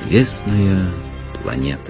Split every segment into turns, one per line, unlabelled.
Неизвестная планета.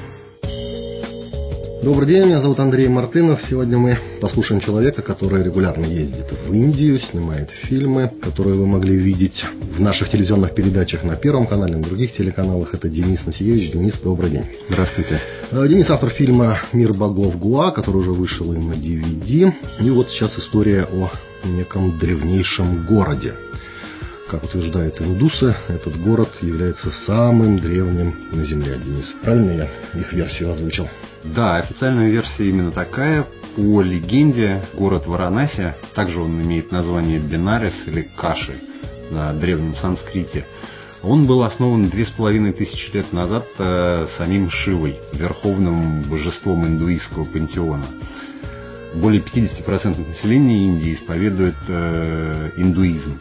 Добрый день, меня зовут Андрей Мартынов. Сегодня мы послушаем человека, который регулярно ездит в Индию, снимает фильмы, которые вы могли видеть в наших телевизионных передачах на Первом канале, на других телеканалах. Это Денис Насиевич. Денис, добрый день.
Здравствуйте.
Денис автор фильма «Мир богов Гоа», который уже вышел и на DVD. И вот сейчас история о неком древнейшем городе. Как утверждают индусы, этот город является самым древним на Земле. Денис, правильно я их версию озвучил?
Да, официальная версия именно такая. По легенде, город Варанаси, также он имеет название Бенарес или Каши на древнем санскрите. Он был основан 2500 лет назад самим Шивой, верховным божеством индуистского пантеона. Более 50% населения Индии исповедует индуизм.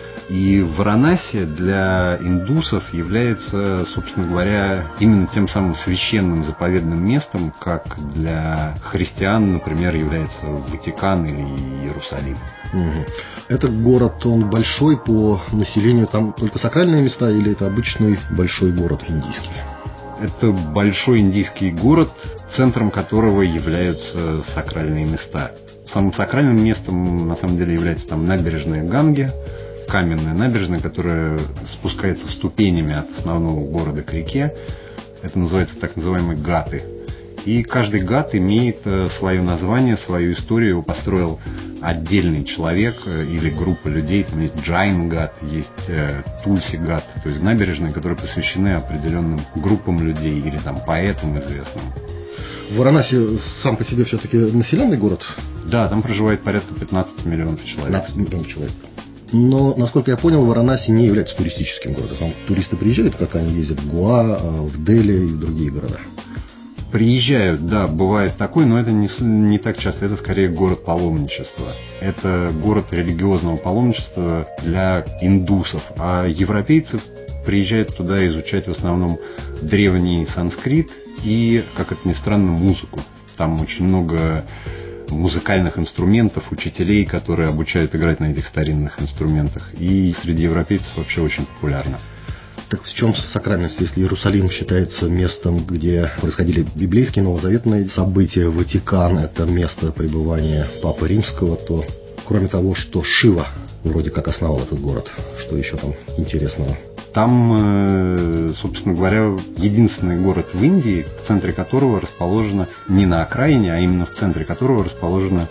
И Варанаси для индусов является, собственно говоря, именно тем самым священным заповедным местом, как для христиан, например, является Ватикан или Иерусалим.
Угу. Этот город, он большой по населению, там только сакральные места или это обычный большой город индийский?
Это большой индийский город, центром которого являются сакральные места. Самым сакральным местом на самом деле является там набережная Ганги, каменная набережная, которая спускается ступенями от основного города к реке. Это называется так называемые гаты. И каждый гат имеет свое название, свою историю. Его построил отдельный человек или группа людей. Там есть Джайн-гат, есть Тульси-гат, то есть набережные, которые посвящены определенным группам людей или там поэтам известным.
Варанаси сам по себе все-таки населенный город?
Да, там проживает порядка 15 миллионов человек.
15 миллионов человек. Но, насколько я понял, Варанаси не является туристическим городом. Там туристы приезжают, как они ездят в Гоа, в Дели и в другие города.
Приезжают, да, бывает такое, но это не так часто. Это скорее город паломничества. Это город религиозного паломничества для индусов. А европейцы приезжают туда изучать в основном древний санскрит и, как это ни странно, музыку. Там очень много музыкальных инструментов, учителей, которые обучают играть на этих старинных инструментах. И среди европейцев вообще очень популярно.
Так в чем сакральность, если Иерусалим считается местом, где происходили библейские новозаветные события, Ватикан – это место пребывания Папы Римского, то кроме того, что Шива вроде как основал этот город, что еще там интересного?
Там, собственно говоря, единственный город в Индии, в центре которого расположено, не на окраине, а именно в центре которого расположено,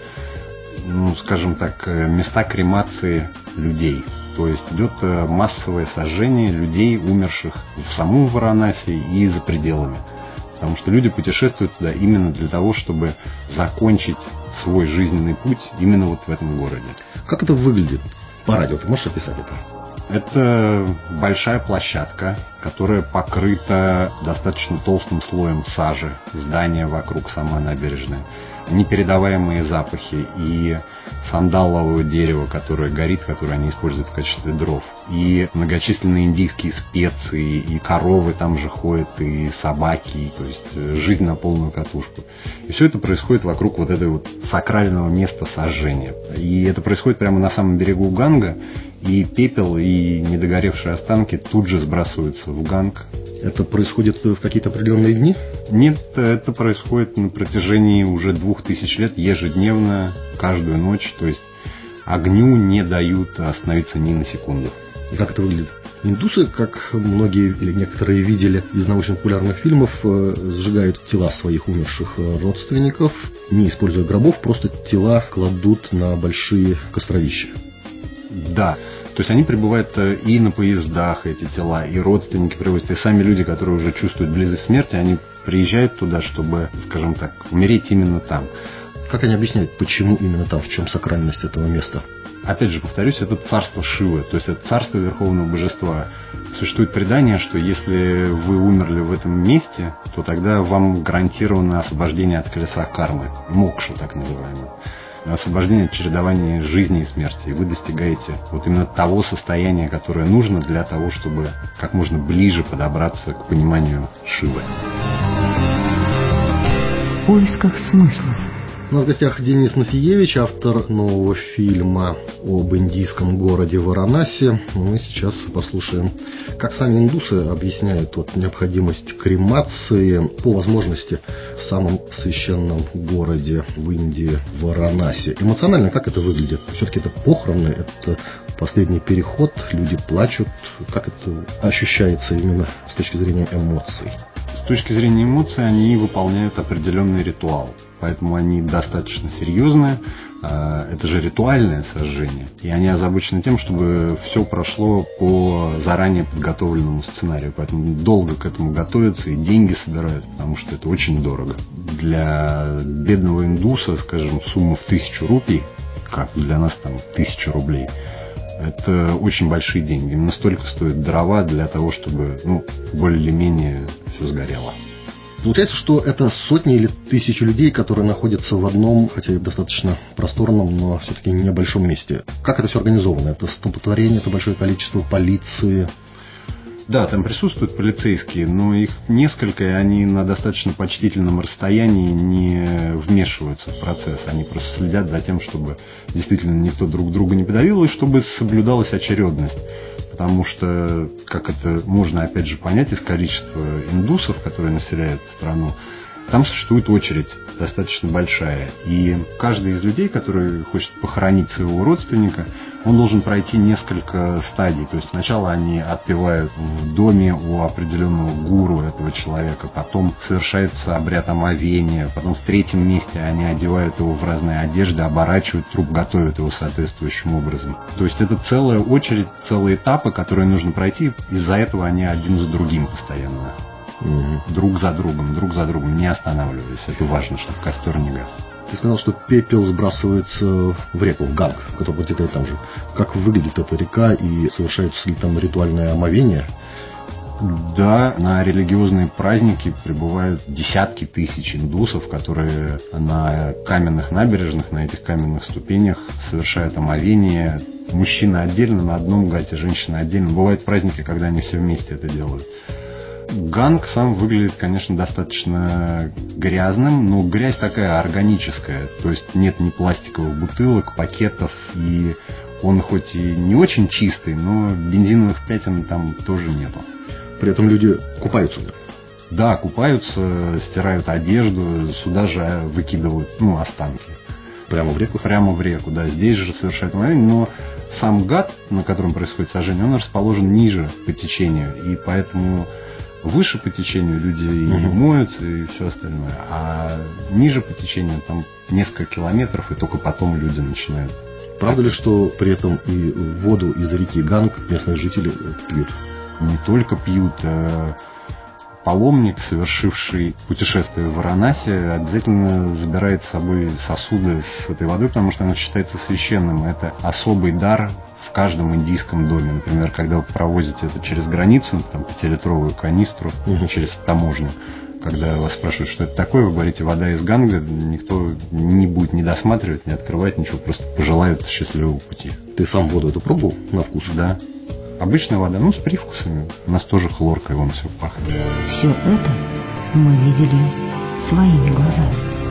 скажем так, места кремации людей. То есть идет массовое сожжение людей, умерших в самом Варанаси и за пределами. Потому что люди путешествуют туда именно для того, чтобы закончить свой жизненный путь именно вот в этом городе.
Как это выглядит по радио? Ты можешь описать это?
Это большая площадка, которая покрыта достаточно толстым слоем сажи, здания вокруг самой набережной, непередаваемые запахи и сандалового дерева, которое горит, которое они используют в качестве дров, и многочисленные индийские специи, и коровы там же ходят, и собаки, то есть жизнь на полную катушку. И все это происходит вокруг вот этого вот сакрального места сожжения. И это происходит прямо на самом берегу Ганга, и пепел, и недогоревшие останки тут же сбрасываются в Ганг.
Это происходит в какие-то определенные дни?
Нет, это происходит на протяжении уже 2000 лет, ежедневно, каждую ночь. То есть огню не дают остановиться ни на секунду.
И как это выглядит? Индусы, как многие или некоторые видели из научно-популярных фильмов, сжигают тела своих умерших родственников, не используя гробов, просто тела кладут на большие костровища.
Да. То есть они прибывают и на поездах, эти тела, и родственники привозят, и сами люди, которые уже чувствуют близость смерти, они приезжают туда, чтобы, скажем так, умереть именно там.
Как они объясняют, почему именно там, в чем сакральность этого места?
Опять же, повторюсь, это царство Шивы, то есть это царство Верховного Божества. Существует предание, что если вы умерли в этом месте, то тогда вам гарантировано освобождение от колеса кармы, мокша так называемое. Освобождение от чередования жизни и смерти. И вы достигаете вот именно того состояния, которое нужно для того, чтобы как можно ближе подобраться к пониманию Шивы.
В поисках смысла.
У нас в гостях Денис Насиевич, автор нового фильма об индийском городе Варанаси. Мы сейчас послушаем, как сами индусы объясняют необходимость кремации по возможности в самом священном городе в Индии Варанаси. Эмоционально как это выглядит? Все-таки это похороны, это последний переход, люди плачут. Как это ощущается именно с точки зрения эмоций?
С точки зрения эмоций они выполняют определенный ритуал. Поэтому они достаточно серьезные. Это же ритуальное сожжение. И они озабочены тем, чтобы все прошло по заранее подготовленному сценарию. Поэтому долго к этому готовятся и деньги собирают, потому что это очень дорого. Для бедного индуса, скажем, сумма в 1000 рупий, как для нас там 1000 рублей, это очень большие деньги. Именно столько стоят дрова для того, чтобы более-менее все сгорело.
Получается, что это сотни или тысячи людей, которые находятся в одном, хотя и достаточно просторном, но все-таки небольшом месте. Как это все организовано? Это столпотворение, это большое количество полиции?
Да, там присутствуют полицейские, но их несколько, и они на достаточно почтительном расстоянии не вмешиваются в процесс. Они просто следят за тем, чтобы действительно никто друг друга не подавил, и чтобы соблюдалась очередность. Потому что, как это можно опять же понять из количества индусов, которые населяют страну, там существует очередь достаточно большая. И каждый из людей, который хочет похоронить своего родственника, он должен пройти несколько стадий. То есть сначала они отпевают в доме у определенного гуру этого человека, потом совершается обряд омовения, потом в третьем месте они одевают его в разные одежды, оборачивают труп, готовят его соответствующим образом. То есть это целая очередь, целые этапы, которые нужно пройти, из-за этого они один за другим постоянно. Друг за другом, не останавливаясь. Это важно, чтобы костер не гас.
Ты сказал, что пепел сбрасывается в реку, в Ганг, который протекает там же. Как выглядит эта река и совершается ли там ритуальное омовение?
Да, на религиозные праздники прибывают десятки тысяч индусов, которые на каменных набережных, на этих каменных ступенях совершают омовение. Мужчины отдельно на одном гате, женщины отдельно. Бывают праздники, когда они все вместе это делают. Ганг сам выглядит, конечно, достаточно грязным, но грязь такая органическая. То есть нет ни пластиковых бутылок, пакетов, и он хоть и не очень чистый, но бензиновых пятен там тоже нету.
При этом люди купаются?
Да, купаются, стирают одежду, сюда же выкидывают останки.
Прямо в реку?
Прямо в реку, да. Здесь же совершают омовение, но сам гат, на котором происходит сожжение, он расположен ниже по течению, и поэтому выше по течению люди и моются, и все остальное. А ниже по течению там несколько километров, и только потом люди начинают.
Правда ли, что при этом и воду из реки Ганг местные жители пьют?
Не только пьют. Паломник, совершивший путешествие в Варанаси, обязательно забирает с собой сосуды с этой водой, потому что она считается священным. Это особый дар в каждом индийском доме. Например, когда вы провозите это через границу, там 5-литровую канистру, через таможню, когда вас спрашивают, что это такое, вы говорите «вода из Ганга», никто не будет не досматривать, не открывать ничего, просто пожелают счастливого пути.
Ты сам воду эту пробовал на вкус?
Да. Обычная вода, с привкусами. У нас тоже хлоркой, вон все пахнет.
Все это мы видели своими глазами.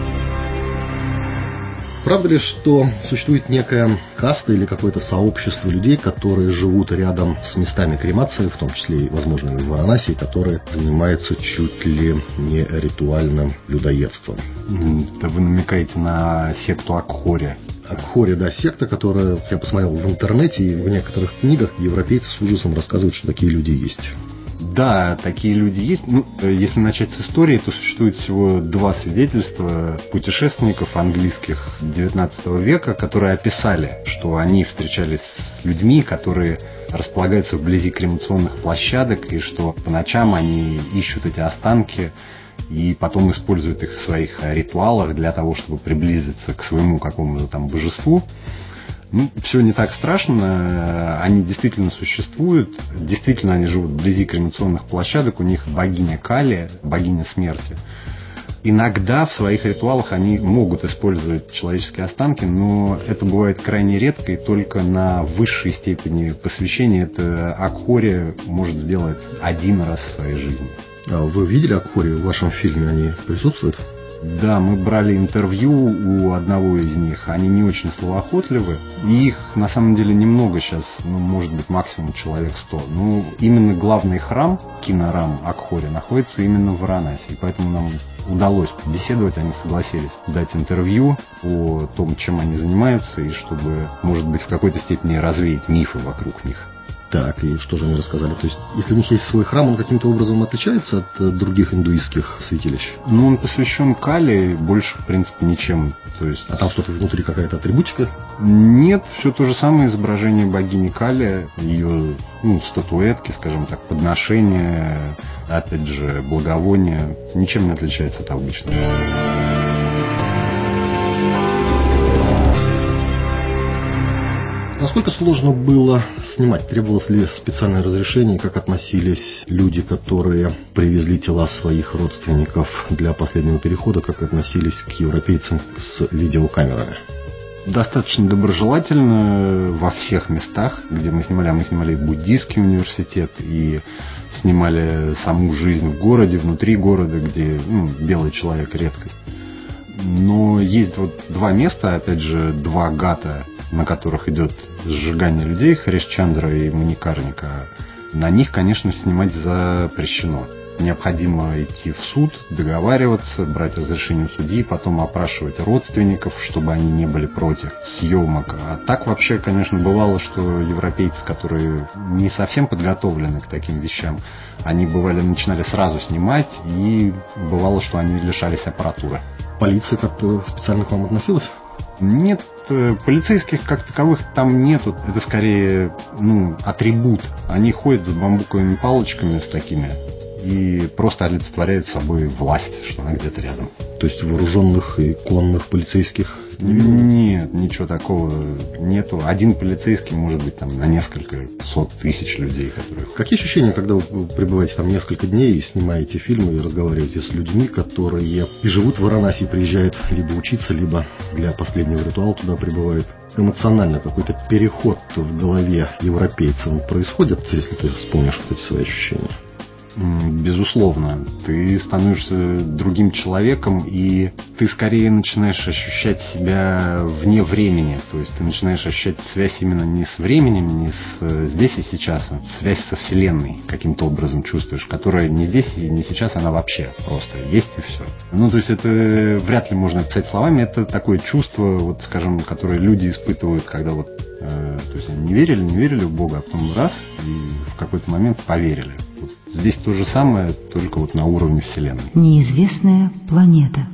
Правда ли, что существует некая каста или какое-то сообщество людей, которые живут рядом с местами кремации, в том числе и, возможно, и в Варанаси, которые занимаются чуть ли не ритуальным людоедством?
Это вы намекаете на секту Акхори.
Акхори, да, секта, которая, я посмотрел в интернете и в некоторых книгах, европейцы с ужасом рассказывают, что такие люди есть.
Да, такие люди есть. Если начать с истории, то существует всего 2 свидетельства путешественников английских XIX века, которые описали, что они встречались с людьми, которые располагаются вблизи кремационных площадок, и что по ночам они ищут эти останки и потом используют их в своих ритуалах для того, чтобы приблизиться к своему какому-то там божеству. Все не так страшно, они действительно существуют, действительно они живут вблизи кремационных площадок, у них богиня Кали, богиня смерти. Иногда в своих ритуалах они могут использовать человеческие останки, но это бывает крайне редко, и только на высшей степени посвящения это Акхори может сделать один раз в своей жизни.
А вы видели Акхори в вашем фильме? Они присутствуют?
Да, мы брали интервью у одного из них. Они не очень словоохотливы. И их на самом деле немного сейчас, может быть, максимум человек 100. Именно главный храм, кинорам Акхори, находится именно в Варанаси. И поэтому нам удалось побеседовать, они согласились дать интервью о том, чем они занимаются, и чтобы, может быть, в какой-то степени развеять мифы вокруг них.
Так, и что же они рассказали? То есть, если у них есть свой храм, он каким-то образом отличается от других индуистских святилищ?
Он посвящен Кали, больше, в принципе, ничем. То есть...
А там что-то внутри, какая-то атрибутика?
Нет, все то же самое, изображение богини Кали, ее, статуэтки, скажем так, подношения, опять же, благовония, ничем не отличается от обычного.
Насколько сложно было снимать? Требовалось ли специальное разрешение? Как относились люди, которые привезли тела своих родственников для последнего перехода? Как относились к европейцам с видеокамерами?
Достаточно доброжелательно во всех местах, где мы снимали. Мы снимали и буддийский университет, и снимали саму жизнь в городе, внутри города, где белый человек редкость. Но есть два места, опять же, два гата, на которых идет сжигание людей, Харишчандра и Маникарника. На них, конечно, снимать запрещено. Необходимо идти в суд, договариваться, брать разрешение у судьи, потом опрашивать родственников, чтобы они не были против съемок. А так вообще, конечно, бывало, что европейцы, которые не совсем подготовлены к таким вещам, они начинали сразу снимать, и бывало, что они лишались аппаратуры.
Полиция как-то специально к вам относилась?
Нет, полицейских как таковых там нету. Это скорее, атрибут. Они ходят с бамбуковыми палочками с такими и просто олицетворяют собой власть, что она где-то рядом.
То есть вооруженных и конных полицейских?
Нет, ничего такого нету. Один полицейский может быть там на несколько сот тысяч людей, которые...
Какие ощущения, когда вы пребываете там несколько дней и снимаете фильмы и разговариваете с людьми, которые и живут в Варанаси, приезжают либо учиться, либо для последнего ритуала туда прибывают? Эмоционально какой-то переход в голове европейцам происходит, если ты вспомнишь эти свои ощущения?
Безусловно, ты становишься другим человеком, и ты скорее начинаешь ощущать себя вне времени. То есть ты начинаешь ощущать связь именно не с временем, не с здесь и сейчас, а связь со Вселенной каким-то образом чувствуешь, которая не здесь и не сейчас, она вообще просто есть и все. То есть это вряд ли можно описать словами, это такое чувство, скажем, которое люди испытывают, когда то есть они не верили в Бога, а потом раз, и в какой-то момент поверили. Здесь то же самое, только на уровне Вселенной.
Неизвестная планета.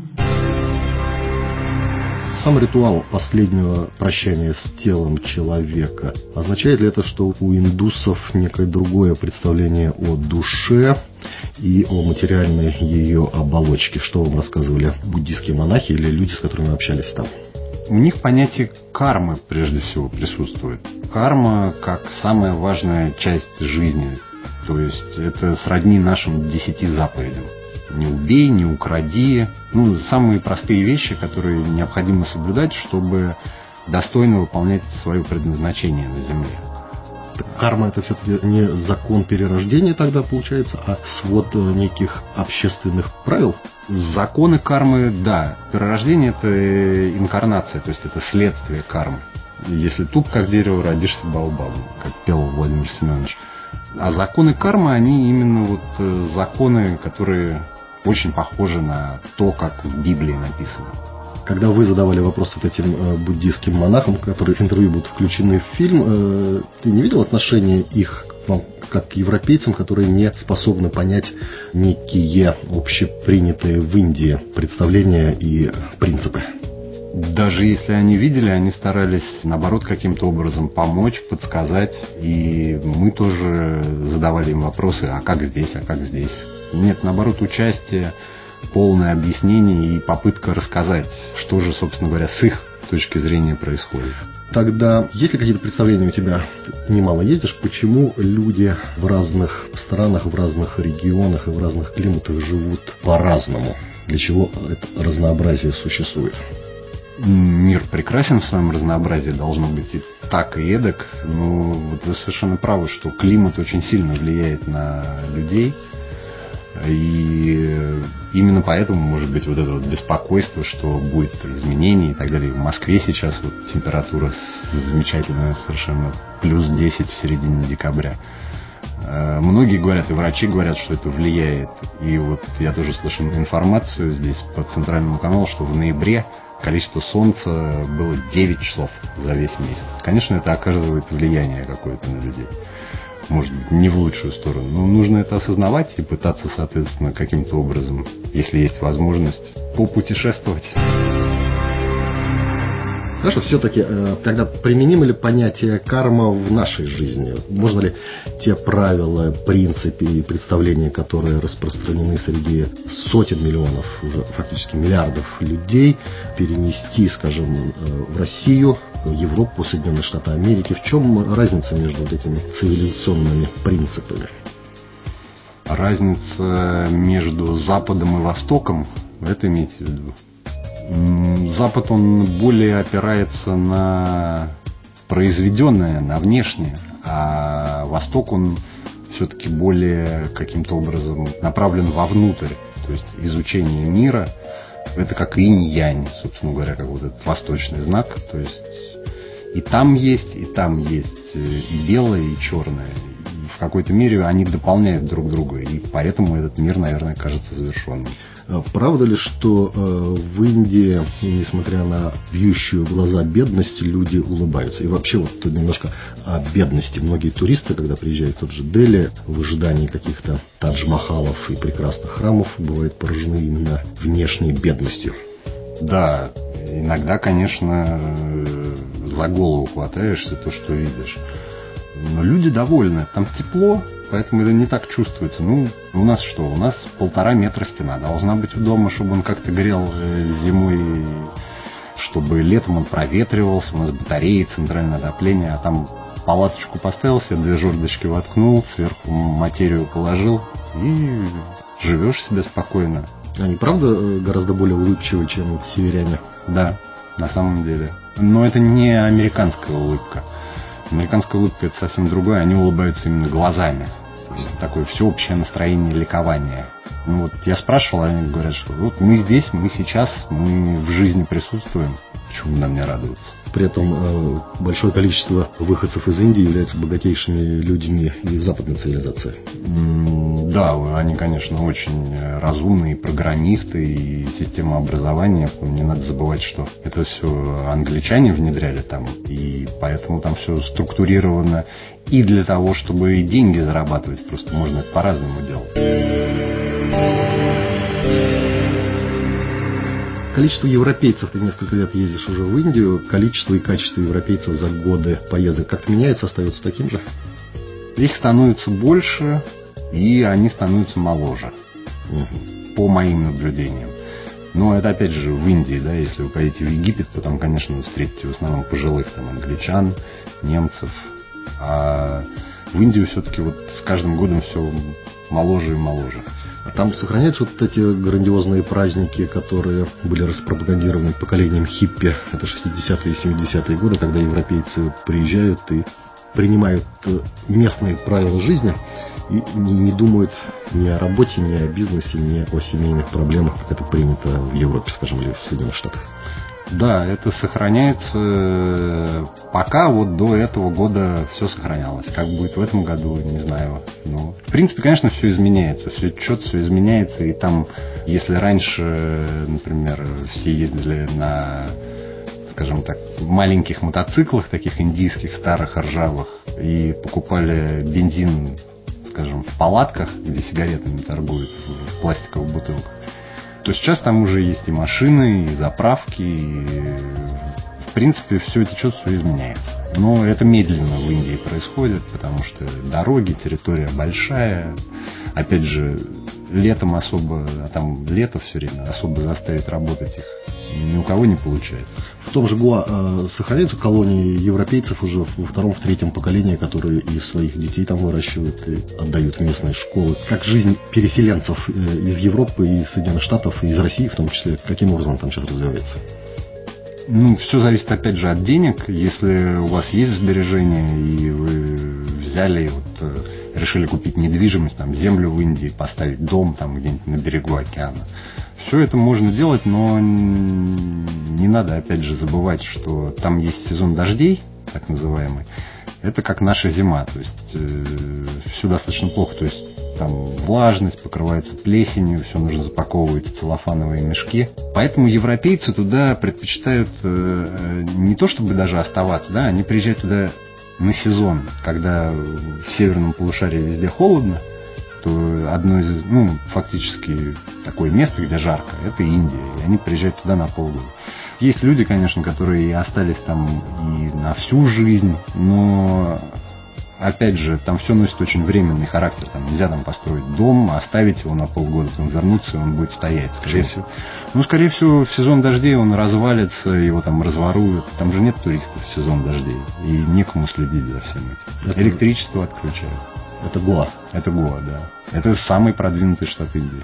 Сам ритуал последнего прощания с телом человека, означает ли это, что у индусов некое другое представление о душе и о материальной ее оболочке? Что вам рассказывали буддийские монахи или люди, с которыми общались там?
У них понятие кармы прежде всего присутствует. Карма как самая важная часть жизни. То есть это сродни нашим 10 заповедям. Не убей, не укради. Самые простые вещи, которые необходимо соблюдать, чтобы достойно выполнять свое предназначение на земле.
Так карма — это все-таки не закон перерождения тогда получается, а свод неких общественных правил?
Законы кармы, да. Перерождение — это инкарнация, то есть это следствие кармы. Если туп как дерево, родишься баобабом, как пел Владимир Семенович. А законы кармы, они именно законы, которые очень похожи на то, как в Библии написано.
Когда вы задавали вопрос этим буддийским монахам, которые в интервью будут включены в фильм, ты не видел отношения их к вам как к европейцам, которые не способны понять некие общепринятые в Индии представления и принципы?
Даже если они видели, они старались, наоборот, каким-то образом помочь, подсказать. И мы тоже задавали им вопросы, а как здесь, а как здесь. Нет, наоборот, участие, полное объяснение и попытка рассказать, что же, собственно говоря, с их точки зрения происходит.
Тогда есть ли какие-то представления у тебя? Ты немало ездишь. Почему люди в разных странах, в разных регионах и в разных климатах живут по-разному? Для чего это разнообразие существует?
Мир прекрасен в своем разнообразии, должно быть и так, и эдак. Но вы совершенно правы, что климат очень сильно влияет на людей. И именно поэтому, может быть, вот это вот беспокойство, что будет изменение и так далее. В Москве сейчас вот температура замечательная, совершенно плюс 10 в середине декабря. Многие говорят, и врачи говорят, что это влияет. И вот я тоже слышал информацию здесь по центральному каналу, что в ноябре количество солнца было 9 часов за весь месяц. Конечно, это оказывает влияние какое-то на людей. Может быть, не в лучшую сторону. Но нужно это осознавать и пытаться, соответственно, каким-то образом, если есть возможность, попутешествовать.
Хорошо, все-таки тогда применимо ли понятие карма в нашей жизни? Можно ли те правила, принципы и представления, которые распространены среди сотен миллионов, уже фактически миллиардов людей, перенести, скажем, в Россию, Европу, Соединенные Штаты Америки? В чем разница между вот этими цивилизационными принципами?
Разница между Западом и Востоком, это имеете в виду? Запад, он более опирается на произведенное, на внешнее, а Восток, он все-таки более каким-то образом направлен вовнутрь, то есть изучение мира, это как инь-янь, собственно говоря, как вот этот восточный знак, то есть и там есть и белое, и черное. В какой-то мере они дополняют друг друга, и поэтому этот мир, наверное, кажется завершенным.
Правда ли, что в Индии, несмотря на бьющую глаза бедность, люди улыбаются? И вообще вот немножко о бедности. Многие туристы, когда приезжают в тот же Дели, в ожидании каких-то Тадж-Махалов и прекрасных храмов, бывают поражены именно внешней бедностью.
Да, иногда, конечно, за голову хватаешься, то, что видишь. Но люди довольны, там тепло, поэтому это не так чувствуется. Ну, у нас что? У нас 1,5 метра стена. Должна быть у дома, чтобы он как-то грел зимой, чтобы летом он проветривался. У нас батареи, центральное отопление, а там палаточку поставил себе, 2 жердочки воткнул, сверху материю положил и живешь себе спокойно.
Они, правда, гораздо более улыбчивы, чем северяне?
Да, на самом деле. Но это не американская улыбка. Американская улыбка — это совсем другое. Они улыбаются именно глазами. То есть такое всеобщее настроение ликования. Ну вот я спрашивал, они говорят, что вот мы здесь, мы сейчас, мы в жизни присутствуем. Почему нам не радоваться?
При этом большое количество выходцев из Индии являются богатейшими людьми и в западной цивилизации.
Да, они, конечно, очень разумные программисты и система образования. Не надо забывать, что это все англичане внедряли там, и поэтому там все структурировано и для того, чтобы деньги зарабатывать. Просто можно это по-разному делать.
Количество европейцев, ты несколько лет ездишь уже в Индию, количество и качество европейцев за годы поездок как-то меняется, остается таким же?
Их становится больше, и они становятся моложе, по моим наблюдениям. Но это опять же в Индии, да, если вы поедете в Египет, то там, конечно, вы встретите в основном пожилых там англичан, немцев, а в Индию все-таки вот с каждым годом все моложе и моложе.
А там сохраняются вот эти грандиозные праздники, которые были распропагандированы поколением хиппи. Это 60-е и 70-е годы, когда европейцы приезжают и принимают местные правила жизни и не думают ни о работе, ни о бизнесе, ни о семейных проблемах, как это принято в Европе, скажем, или в Соединенных Штатах.
Да, это сохраняется. Пока вот до этого года все сохранялось. Как будет в этом году, не знаю. Ну, в принципе, конечно, все изменяется. Все четко, все изменяется. И там, если раньше, например, все ездили на, скажем так, маленьких мотоциклах, таких индийских, старых, ржавых, и покупали бензин, скажем, в палатках, где сигаретами торгуют в пластиковых бутылках, то сейчас там уже есть и машины, и заправки, и в принципе все течет, все изменяется. Но это медленно в Индии происходит, потому что дороги, территория большая. Опять же, летом особо, а там лето все время, особо заставить работать их ни у кого не получается.
В том же Гоа сохраняются колонии европейцев уже во втором, в третьем поколении, которые и своих детей там выращивают и отдают в местные школы. Как жизнь переселенцев из Европы, из Соединенных Штатов, и из России в том числе, каким образом там сейчас развивается?
Все зависит, опять же, от денег. Если у вас есть сбережения, и вы взяли, решили купить недвижимость, там, землю в Индии, поставить дом там где-нибудь на берегу океана, все это можно делать, но не надо, опять же, забывать, что там есть сезон дождей, так называемый. Это как наша зима, то есть все достаточно плохо, то есть там влажность, покрывается плесенью, все нужно запаковывать в целлофановые мешки. Поэтому европейцы туда предпочитают не то чтобы даже оставаться, да, они приезжают туда на сезон, когда в северном полушарии везде холодно, то одно из, фактически такое место, где жарко, это Индия, и они приезжают туда на полгода. Есть люди, конечно, которые и остались там и на всю жизнь, но опять же, там все носит очень временный характер. Там нельзя там построить дом, оставить его на полгода, потом вернуться, и он будет стоять, скорее всего. Скорее всего, в сезон дождей он развалится, его там разворуют. Там же нет туристов в сезон дождей, и некому следить за всем этим. Электричество отключают.
Это Гоа.
Это Гоа, да. Это самый продвинутый штат Индии.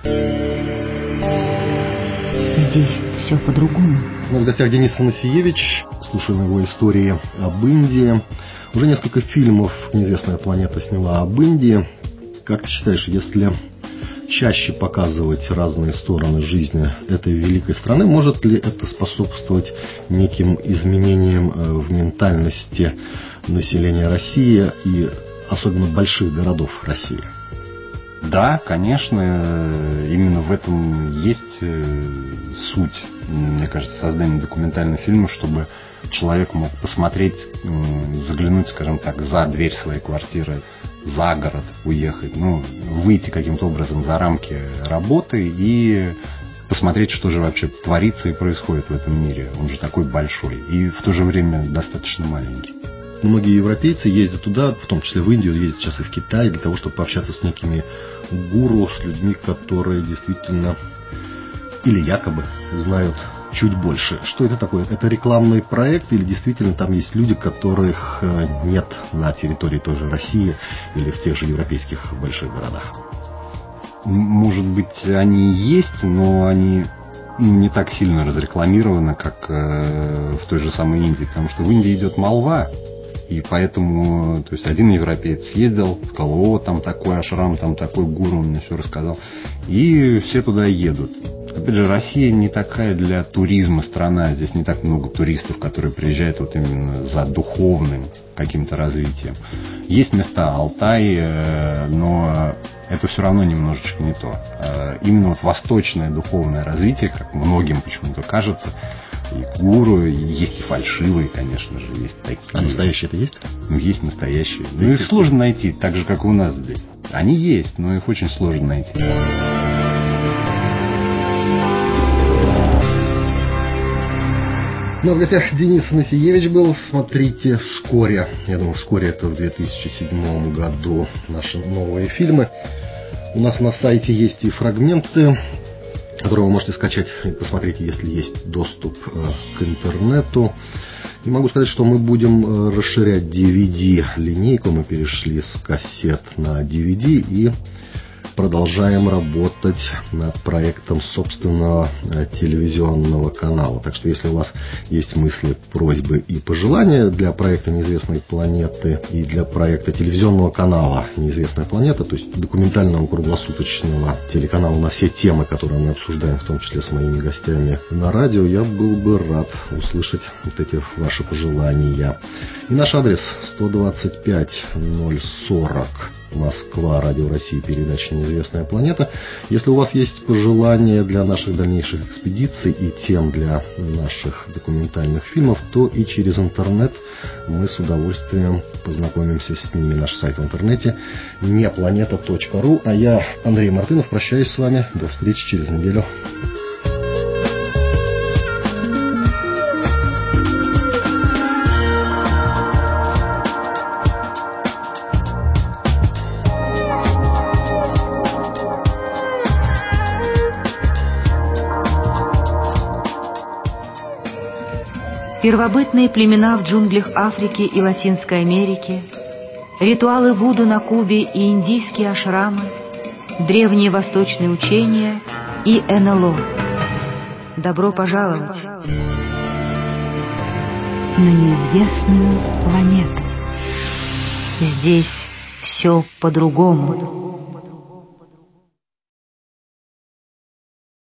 Здесь все по-другому.
У нас в гостях Денис Анасиевич. Слушаем его истории об Индии. Уже несколько фильмов «Неизвестная планета» сняла об Индии. Как ты считаешь, если чаще показывать разные стороны жизни этой великой страны, может ли это способствовать неким изменениям в ментальности населения России и особенно больших городов России?
Да, конечно, именно в этом есть суть, мне кажется, создания документального фильма, чтобы человек мог посмотреть, заглянуть, скажем так, за дверь своей квартиры, за город уехать, выйти каким-то образом за рамки работы и посмотреть, что же вообще творится и происходит в этом мире. Он же такой большой и в то же время достаточно маленький.
Многие европейцы ездят туда, в том числе в Индию, ездят сейчас и в Китай, для того, чтобы пообщаться с некими гуру, с людьми, которые действительно или якобы знают чуть больше. Что это такое? Это рекламный проект или действительно там есть люди, которых нет на территории той же России или в тех же европейских больших городах?
Может быть, они есть, но они не так сильно разрекламированы, как в той же самой Индии, потому что в Индии идет молва. И поэтому, то есть один европеец съездил, сказал, там такой ашрам, там такой гуру, он мне все рассказал. И все туда едут. Опять же, Россия не такая для туризма страна. Здесь не так много туристов, которые приезжают именно за духовным каким-то развитием. Есть места, Алтай, но это все равно немножечко не то. Именно восточное духовное развитие, как многим почему-то кажется, и гуру, есть и фальшивые, конечно же, есть такие.
А настоящие-то есть?
Есть настоящие. Но их сложно найти, так же, как и у нас здесь. Они есть, но их очень сложно найти.
У нас в гостях Денис Анасиевич был. Смотрите вскоре, я думаю, вскоре это в 2007 году, наши новые фильмы. У нас на сайте есть и фрагменты, которые вы можете скачать и посмотреть, если есть доступ к интернету. И могу сказать, что мы будем расширять DVD-линейку. Мы перешли с кассет на DVD и продолжаем работать над проектом собственного телевизионного канала. Так что, если у вас есть мысли, просьбы и пожелания для проекта «Неизвестной планеты» и для проекта телевизионного канала «Неизвестная планета», то есть документального круглосуточного телеканала на все темы, которые мы обсуждаем, в том числе с моими гостями на радио, я был бы рад услышать вот эти ваши пожелания. И наш адрес 125-040 Москва, Радио России, передача «Неизвестная планета». Если у вас есть пожелания для наших дальнейших экспедиций и тем для наших документальных фильмов, то и через интернет мы с удовольствием познакомимся с ними. Наш сайт в интернете непланета.ру. А я, Андрей Мартынов, прощаюсь с вами. До встречи через неделю.
Первобытные племена в джунглях Африки и Латинской Америки, ритуалы Вуду на Кубе и индийские ашрамы, древние восточные учения и НЛО. Добро пожаловать! на неизвестную планету. Здесь все по-другому.